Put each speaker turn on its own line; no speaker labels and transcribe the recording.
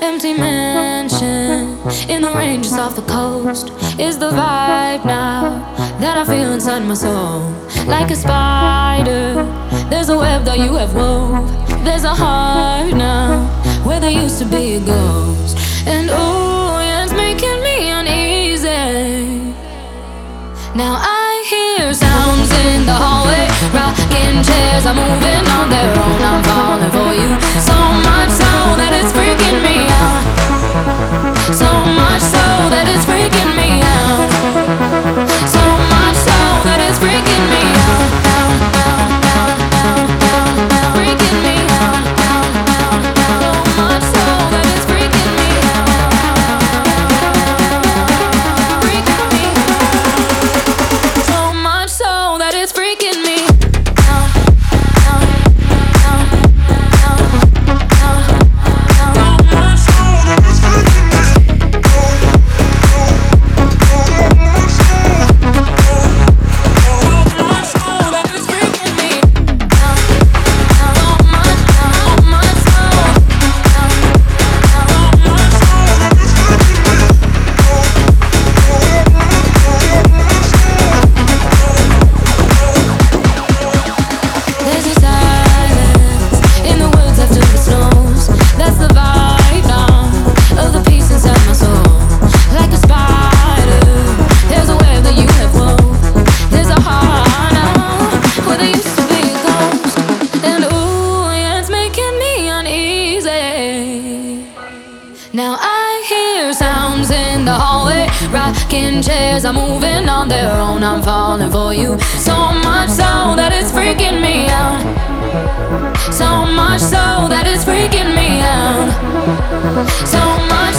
Empty mansion in the ranges off the coast is the vibe now that I feel inside my soul. Like a spider, there's a web that you have wove. There's a heart now where there used to be a ghost. And oh, yeah, it's making me uneasy. Now I hear sounds in the hallway, rocking chairs are moving on their own. I'm falling for you, so much so that it's freaking me out. So much so that it's freaking me out. So much so that it's freaking me out. Freaking me out. So much so that it's freaking me out. Freaking me out. So much so that it's freaking me out. Now I hear sounds in the hallway, rocking chairs are moving on their own. I'm falling for you, so much so that it's freaking me out. So much so that it's freaking me out. So much